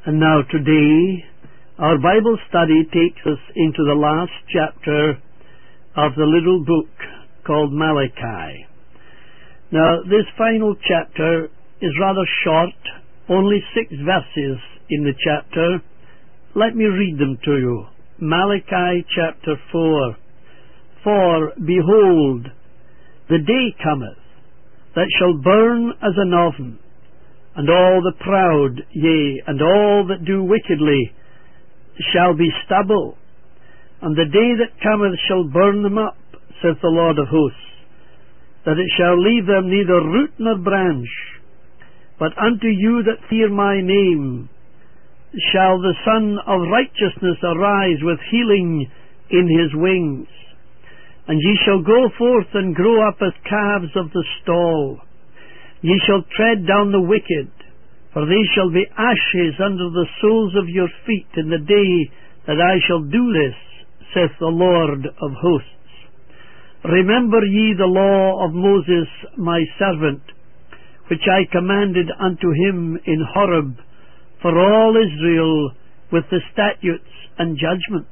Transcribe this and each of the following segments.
And now today, our Bible study takes us into the last chapter of the little book called Malachi. Now, this final chapter is rather short, only 6 verses in the chapter. Let me read them to you. Malachi chapter 4. For, behold, the day cometh, that shall burn as an oven, and all the proud, yea, and all that do wickedly, shall be stubble. And the day that cometh shall burn them up, saith the Lord of hosts, that it shall leave them neither root nor branch. But unto you that fear my name shall the Son of Righteousness arise with healing in his wings. And ye shall go forth and grow up as calves of the stall. Ye shall tread down the wicked, for they shall be ashes under the soles of your feet in the day that I shall do this, saith the Lord of hosts. Remember ye the law of Moses my servant, which I commanded unto him in Horeb, for all Israel, with the statutes and judgments.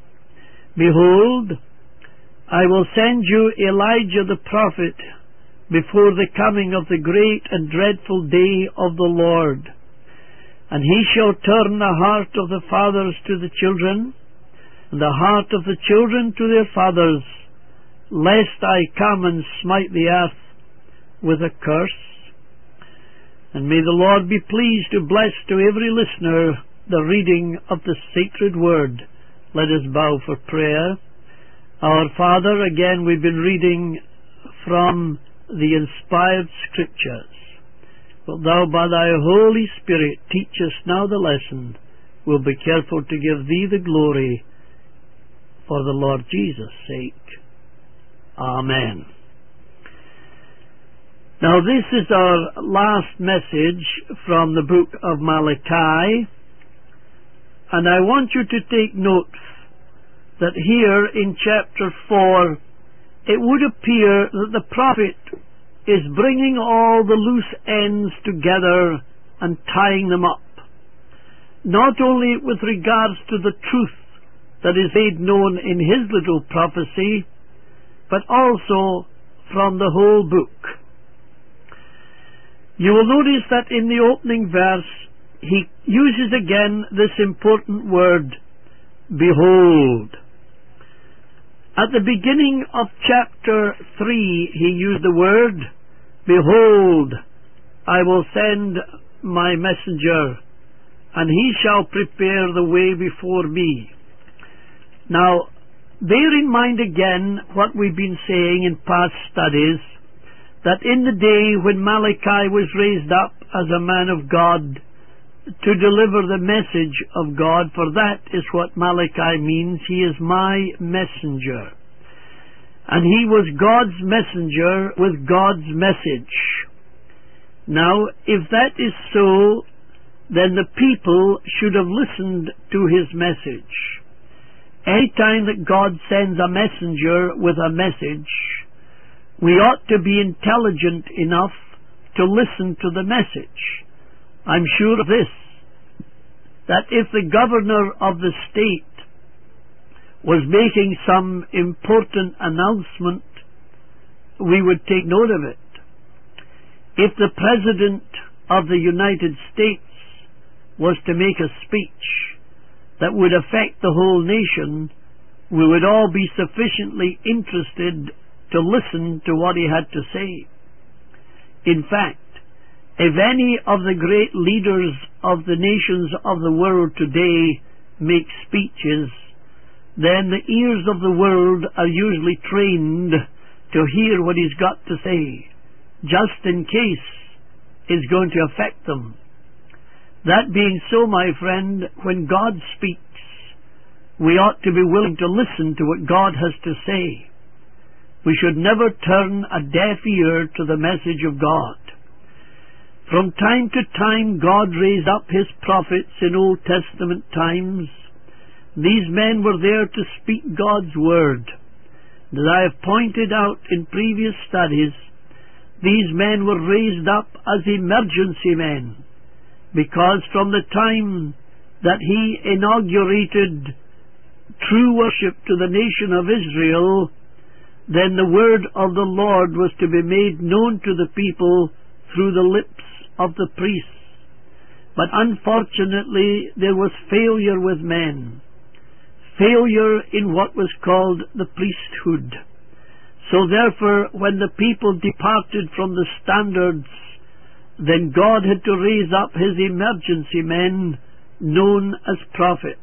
Behold, I will send you Elijah the prophet before the coming of the great and dreadful day of the Lord. And he shall turn the heart of the fathers to the children, and the heart of the children to their fathers, lest I come and smite the earth with a curse. And may the Lord be pleased to bless to every listener the reading of the sacred word. Let us bow for prayer. Our Father, again we've been reading from the inspired Scriptures. Wilt Thou by Thy Holy Spirit teach us now the lesson? We'll be careful to give Thee the glory for the Lord Jesus' sake. Amen. Now this is our last message from the book of Malachi, and I want you to take note that here in chapter 4 it would appear that the prophet is bringing all the loose ends together and tying them up, not only with regards to the truth that is made known in his little prophecy, but also from the whole book. You will notice that in the opening verse he uses again this important word, behold. At the beginning of chapter 3 he used the word, behold, I will send my messenger, and he shall prepare the way before me. Now, bear in mind again what we've been saying in past studies, that in the day when Malachi was raised up as a man of God to deliver the message of God, for that is what Malachi means, he is my messenger. And he was God's messenger with God's message. Now, if that is so, then the people should have listened to his message. Any time that God sends a messenger with a message, we ought to be intelligent enough to listen to the message. I'm sure of this, that if the governor of the state was making some important announcement, we would take note of it. If the President of the United States was to make a speech that would affect the whole nation, we would all be sufficiently interested to listen to what he had to say. In fact, if any of the great leaders of the nations of the world today make speeches, then the ears of the world are usually trained to hear what he's got to say, just in case it's going to affect them. That being so, my friend, when God speaks, we ought to be willing to listen to what God has to say. We should never turn a deaf ear to the message of God. From time to time God raised up his prophets in Old Testament times. These men were there to speak God's word. As I have pointed out in previous studies, these men were raised up as emergency men, because from the time that he inaugurated true worship to the nation of Israel, then the word of the Lord was to be made known to the people through the lips of the priests. But unfortunately, there was failure with men, failure in what was called the priesthood. So therefore, when the people departed from the standards, then God had to raise up his emergency men, known as prophets.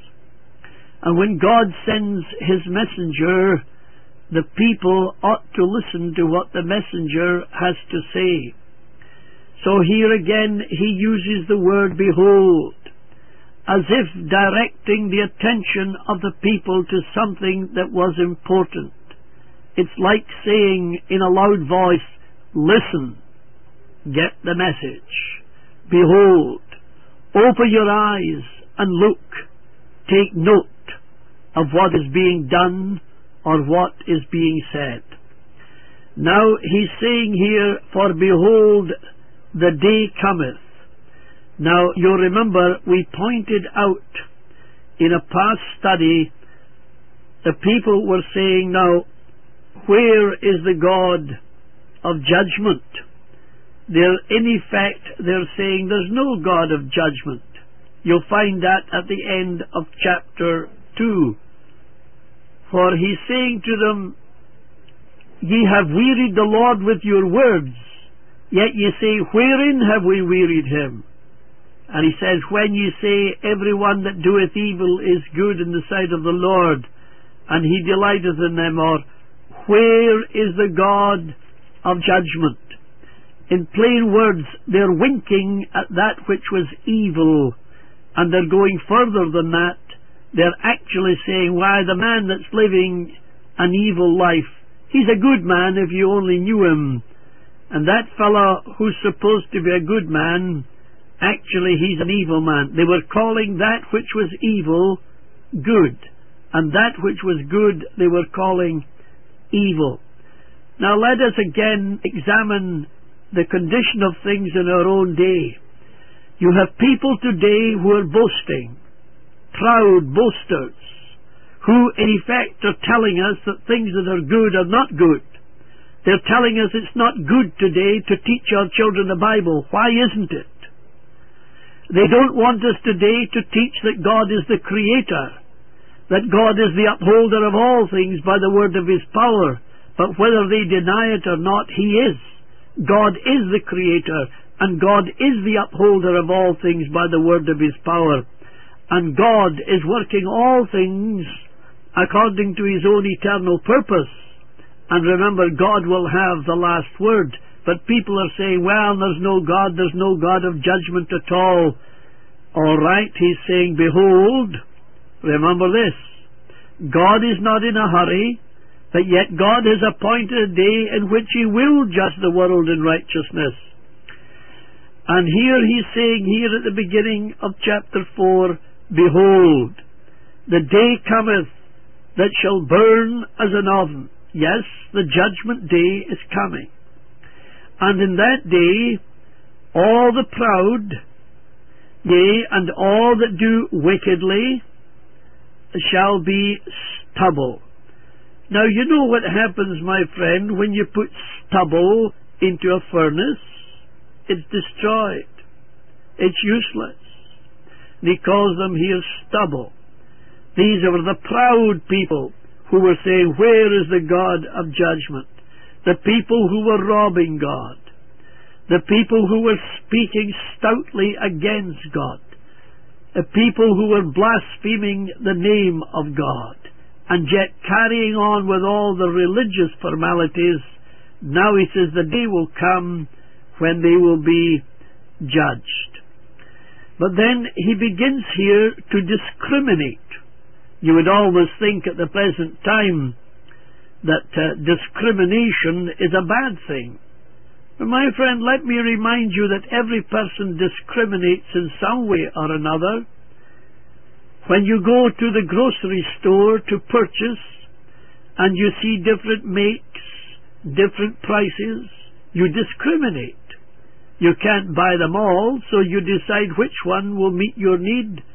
And when God sends his messenger, the people ought to listen to what the messenger has to say. So here again he uses the word behold, as if directing the attention of the people to something that was important. It's like saying in a loud voice, listen, get the message. Behold, open your eyes and look, take note of what is being done or what is being said. Now he's saying here, for behold, the day cometh. Now you remember we pointed out in a past study, the people were saying, now where is the God of judgment? In effect they're saying there's no God of judgment. You'll find that at the end of chapter 2. For he's saying to them, ye have wearied the Lord with your words, yet ye say, wherein have we wearied him? And he says, when ye say, every one that doeth evil is good in the sight of the Lord, and he delighteth in them, or where is the God of judgment? In plain words, they're winking at that which was evil, and they're going further than that. They're actually saying, why, the man that's living an evil life, he's a good man if you only knew him. And that fellow who's supposed to be a good man, actually he's an evil man. They were calling that which was evil good, and that which was good they were calling evil. Now let us again examine the condition of things in our own day. You have people today who are boasting, proud boasters, who in effect are telling us that things that are good are not good. They're telling us it's not good today to teach our children the Bible. Why isn't it? They don't want us today to teach that God is the Creator, that God is the upholder of all things by the word of his power. But whether they deny it or not, he is. God is the Creator, and God is the upholder of all things by the word of his power. And God is working all things according to his own eternal purpose. And remember, God will have the last word. But people are saying, well, there's no God of judgment at all. All right, he's saying, behold, remember this, God is not in a hurry, but yet God has appointed a day in which he will judge the world in righteousness. And here he's saying, here at the beginning of chapter 4, behold, the day cometh that shall burn as an oven. Yes, the judgment day is coming. And in that day, all the proud, yea, and all that do wickedly, shall be stubble. Now, you know what happens, my friend, when you put stubble into a furnace? It's destroyed. It's useless. And he calls them here stubble. These are the proud people who were saying, where is the God of judgment? The people who were robbing God. The people who were speaking stoutly against God. The people who were blaspheming the name of God, and yet carrying on with all the religious formalities. Now he says the day will come when they will be judged. But then he begins here to discriminate. You would almost think at the present time that discrimination is a bad thing. But my friend, let me remind you that every person discriminates in some way or another. When you go to the grocery store to purchase and you see different makes, different prices, you discriminate. You can't buy them all, so you decide which one will meet your need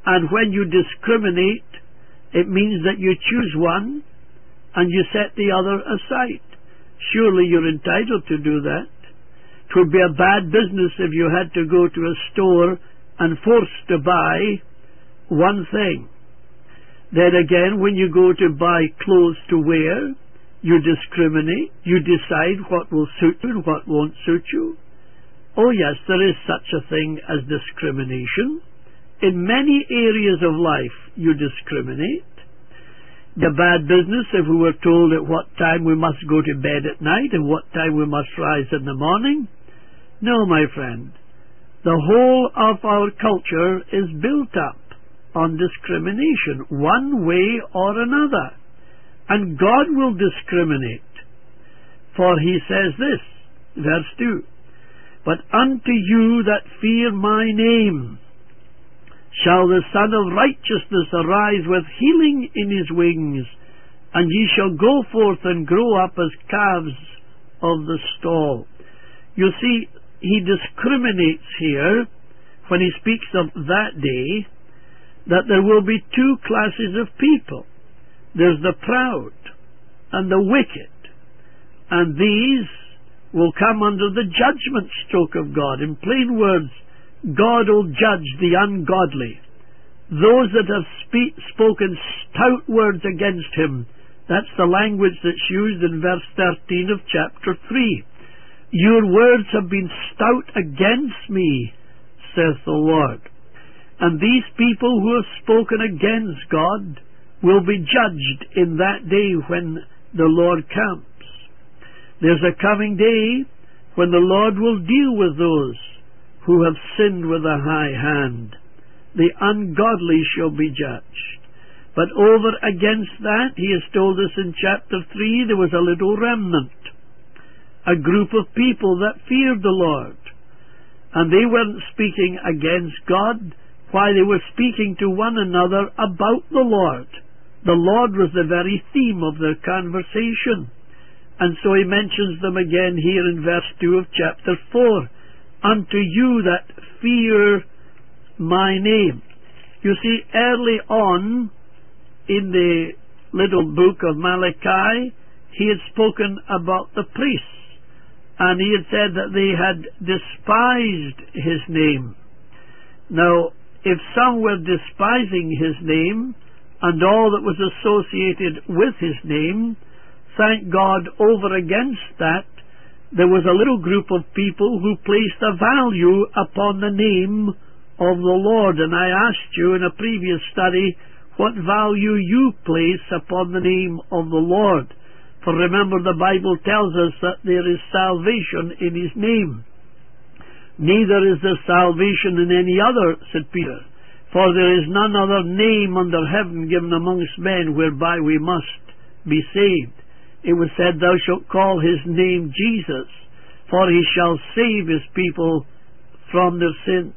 And when you discriminate, it means that you choose one and you set the other aside. Surely you're entitled to do that. It would be a bad business if you had to go to a store and forced to buy one thing. Then again, when you go to buy clothes to wear, you discriminate. You decide what will suit you and what won't suit you. Oh yes, there is such a thing as discrimination. In many areas of life, you discriminate. The bad business if we were told at what time we must go to bed at night and what time we must rise in the morning. No, my friend. The whole of our culture is built up on discrimination, one way or another. And God will discriminate. For he says this, verse 2, "But unto you that fear my name shall the Son of Righteousness arise with healing in his wings, and ye shall go forth and grow up as calves of the stall." You see, he discriminates here, when he speaks of that day, that there will be two classes of people. There's the proud and the wicked, and these will come under the judgment stroke of God. In plain words, God will judge the ungodly, those that have spoken stout words against him. That's the language that's used in verse 13 of chapter 3. "Your words have been stout against me, saith the Lord." And these people who have spoken against God will be judged in that day when the Lord comes. There's a coming day when the Lord will deal with those who have sinned with a high hand. The ungodly shall be judged. But over against that, he has told us in chapter 3, there was a little remnant, a group of people that feared the Lord. And they weren't speaking against God. Why, they were speaking to one another about the Lord. The Lord was the very theme of their conversation. And so he mentions them again here in verse 2 of chapter 4. "Unto you that fear my name." You see, early on in the little book of Malachi, he had spoken about the priests, and he had said that they had despised his name. Now, if some were despising his name and all that was associated with his name, thank God, over against that, there was a little group of people who placed a value upon the name of the Lord. And I asked you in a previous study what value you place upon the name of the Lord. For remember, the Bible tells us that there is salvation in his name. "Neither is there salvation in any other," said Peter, "for there is none other name under heaven given amongst men whereby we must be saved." It was said, "Thou shalt call his name Jesus, for he shall save his people from their sins."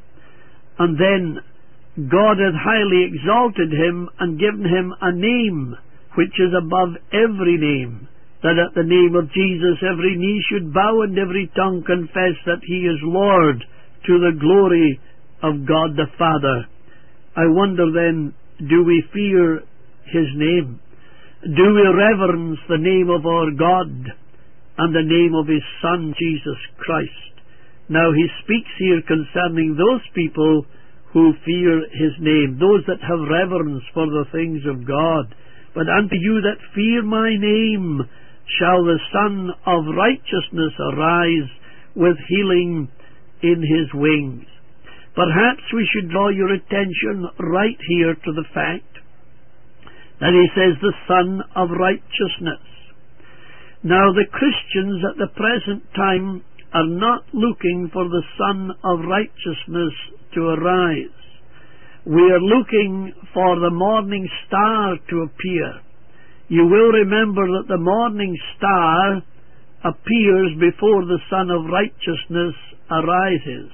And then God had highly exalted him and given him a name which is above every name, that at the name of Jesus every knee should bow and every tongue confess that he is Lord, to the glory of God the Father. I wonder then, do we fear his name? Do we reverence the name of our God and the name of his Son, Jesus Christ? Now he speaks here concerning those people who fear his name, those that have reverence for the things of God. "But unto you that fear my name shall the Son of Righteousness arise with healing in his wings." Perhaps we should draw your attention right here to the fact that he says the Son of Righteousness. Now the Christians at the present time are not looking for the Son of Righteousness to arise. We are looking for the morning star to appear. You will remember that the morning star appears before the Son of Righteousness arises.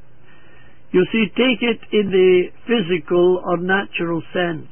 You see, take it in the physical or natural sense.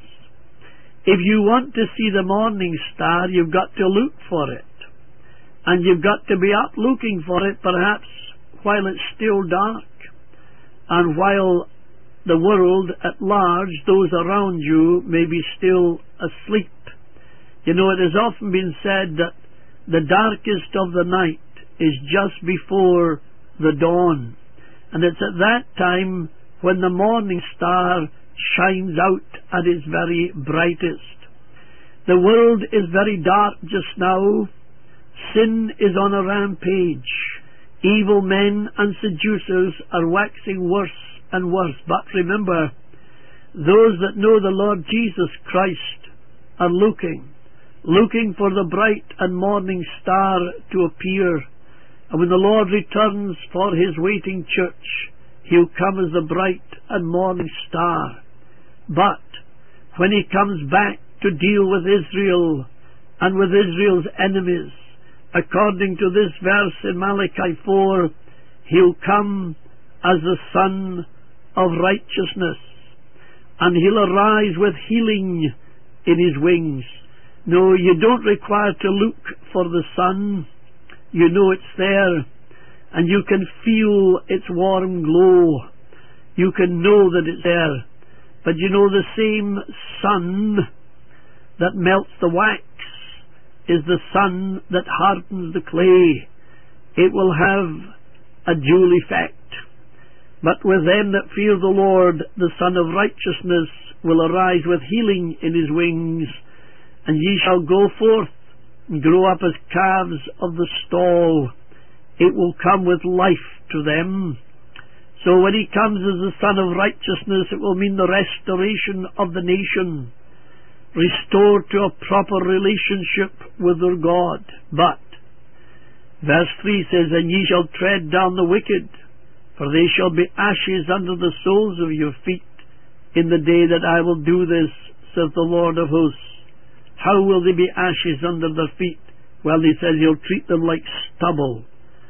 If you want to see the morning star, you've got to look for it. And you've got to be up looking for it, perhaps while it's still dark, and while the world at large, those around you, may be still asleep. You know, it has often been said that the darkest of the night is just before the dawn, and it's at that time when the morning star shines out at its very brightest. The world is very dark just now. Sin is on a rampage. Evil men and seducers are waxing worse and worse. But remember, those that know the Lord Jesus Christ are looking for the bright and morning star to appear. And when the Lord returns for his waiting church, he'll come as the bright and morning star. But when he comes back to deal with Israel and with Israel's enemies, according to this verse in Malachi 4, he'll come as the Son of Righteousness, and he'll arise with healing in his wings. No, you don't require to look for the sun. You know it's there, and you can feel its warm glow. You can know that it's there. But you know, the same sun that melts the wax is the sun that hardens the clay. It will have a dual effect. But with them that fear the Lord, the Son of Righteousness will arise with healing in his wings, and ye shall go forth and grow up as calves of the stall. It will come with life to them. So when he comes as the Son of Righteousness, it will mean the restoration of the nation, restored to a proper relationship with their God. But verse 3 says, and ye shall tread down the wicked, for they shall be ashes under the soles of your feet in the day that I will do this, saith the Lord of hosts. How will they be ashes under their feet? Well, he says he'll treat them like stubble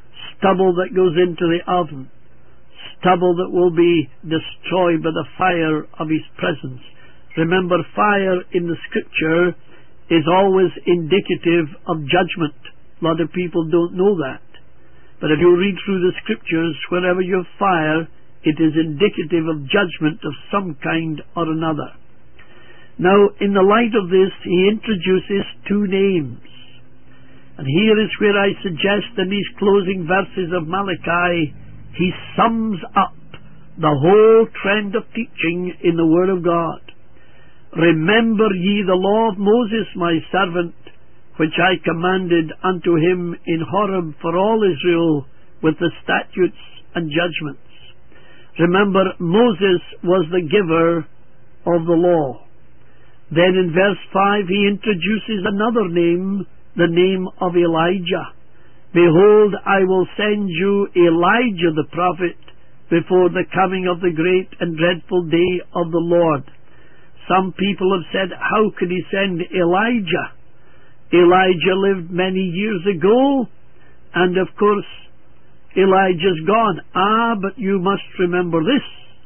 that goes into the oven, stubble that will be destroyed by the fire of his presence. Remember, fire in the Scripture is always indicative of judgment. A lot of people don't know that. But if you read through the Scriptures, wherever you have fire, it is indicative of judgment of some kind or another. Now, in the light of this, he introduces two names. And here is where I suggest in these closing verses of Malachi, he sums up the whole trend of teaching in the Word of God. Remember ye the law of Moses my servant, which I commanded unto him in Horeb for all Israel, with the statutes and judgments. Remember, Moses was the giver of the law. Then in verse 5 he introduces another name, the name of Elijah. Behold, I will send you Elijah the prophet before the coming of the great and dreadful day of the Lord. Some people have said, how could he send Elijah? Elijah lived many years ago, and of course Elijah's gone. But you must remember this.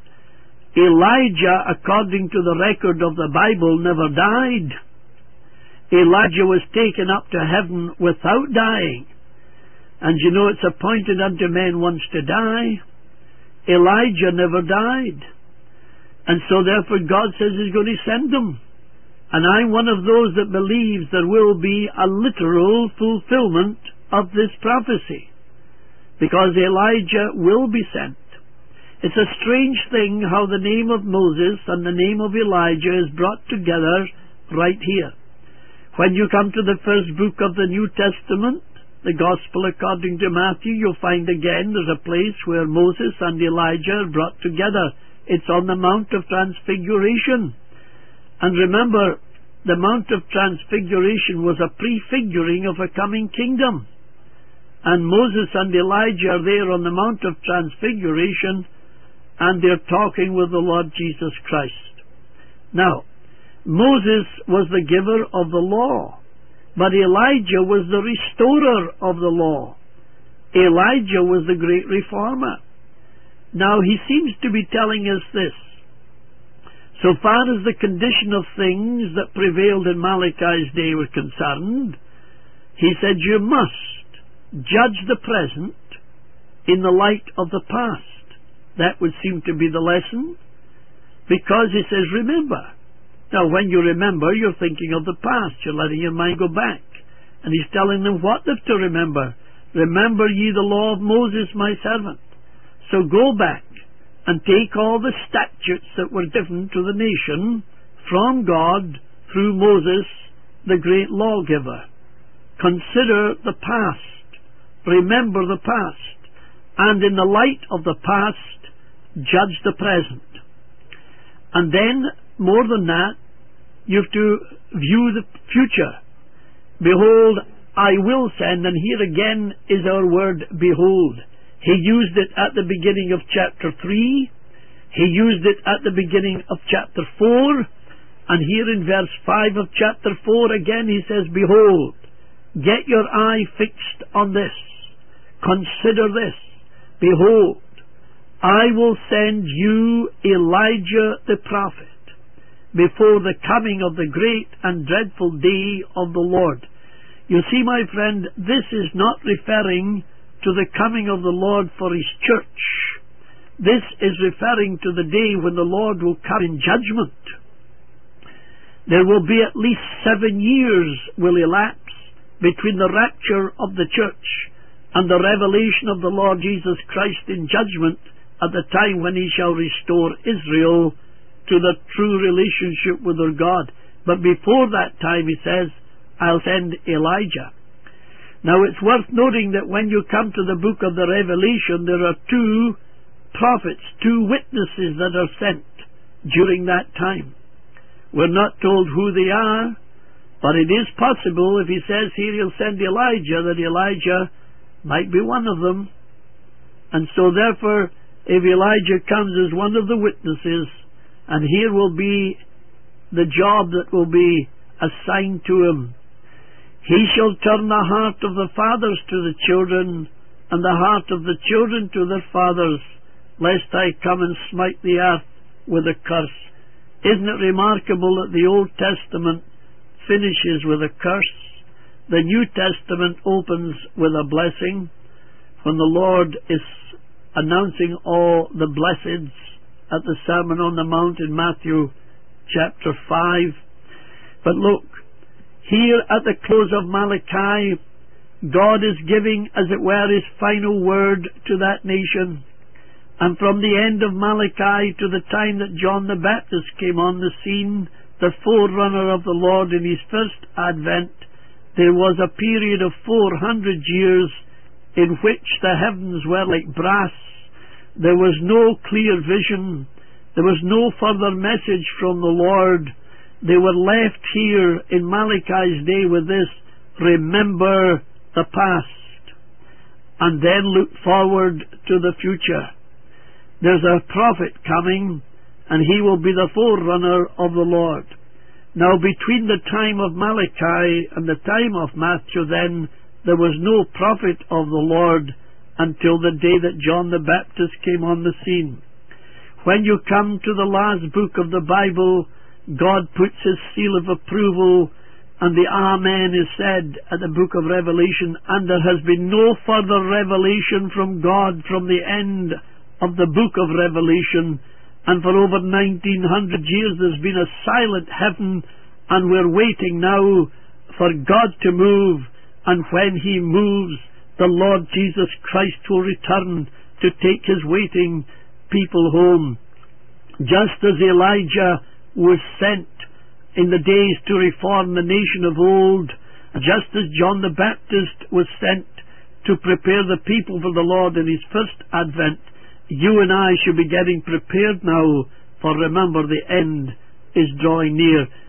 Elijah, according to the record of the Bible, never died. Elijah was taken up to heaven without dying. And you know, it's appointed unto men once to die. Elijah never died. And so therefore God says he's going to send them. And I'm one of those that believes there will be a literal fulfillment of this prophecy, because Elijah will be sent. It's a strange thing how the name of Moses and the name of Elijah is brought together right here. When you come to the first book of the New Testament, the Gospel according to Matthew, you'll find again there's a place where Moses and Elijah are brought together. It's on the Mount of Transfiguration. And remember, the Mount of Transfiguration was a prefiguring of a coming kingdom. And Moses and Elijah are there on the Mount of Transfiguration, and they're talking with the Lord Jesus Christ. Now, Moses was the giver of the law, but Elijah was the restorer of the law. Elijah was the great reformer. Now, he seems to be telling us this. So far as the condition of things that prevailed in Malachi's day were concerned, he said you must judge the present in the light of the past. That would seem to be the lesson. Because he says, remember. Now, when you remember, you're thinking of the past. You're letting your mind go back. And he's telling them what they've to remember. Remember ye the law of Moses, my servant. So go back and take all the statutes that were given to the nation from God through Moses, the great lawgiver. Consider the past. Remember the past. And in the light of the past, judge the present. And then, more than that, you have to view the future. Behold, I will send, and here again is our word, behold. He used it at the beginning of chapter 3. He used it at the beginning of chapter 4. And here in verse 5 of chapter 4 again he says, behold, get your eye fixed on this. Consider this. Behold, I will send you Elijah the prophet before the coming of the great and dreadful day of the Lord. You see, my friend, this is not referring to the coming of the Lord for his church. This is referring to the day when the Lord will come in judgment. There will be at least 7 years will elapse between the rapture of the church and the revelation of the Lord Jesus Christ in judgment at the time when he shall restore Israel to the true relationship with their God. But before that time, he says, I'll send Elijah. Now it's worth noting that when you come to the book of the Revelation, there are 2 prophets, 2 witnesses that are sent during that time. We're not told who they are, but it is possible, if he says here he'll send Elijah, that Elijah might be one of them. And so therefore, if Elijah comes as one of the witnesses, and here will be the job that will be assigned to him, he shall turn the heart of the fathers to the children, and the heart of the children to their fathers, lest I come and smite the earth with a curse. Isn't it remarkable that the Old Testament finishes with a curse? The New Testament opens with a blessing. When the Lord is announcing all the blessings at the Sermon on the Mount in Matthew chapter 5. But look, here at the close of Malachi, God is giving, as it were, his final word to that nation. And from the end of Malachi to the time that John the Baptist came on the scene, the forerunner of the Lord in his first advent, there was a period of 400 years in which the heavens were like brass. There was no clear vision. There was no further message from the Lord. They were left here in Malachi's day with this, remember the past, and then look forward to the future. There's a prophet coming, and he will be the forerunner of the Lord. Now, between the time of Malachi and the time of Matthew, then, there was no prophet of the Lord until the day that John the Baptist came on the scene. When you come to the last book of the Bible, God puts his seal of approval, and the Amen is said at the book of Revelation, and there has been no further revelation from God from the end of the book of Revelation. And for over 1900 years there's been a silent heaven, and we're waiting now for God to move. And when he moves, the Lord Jesus Christ will return to take his waiting people home. Just as Elijah was sent in the days to reform the nation of old, just as John the Baptist was sent to prepare the people for the Lord in his first advent, you and I should be getting prepared now, for remember, the end is drawing near.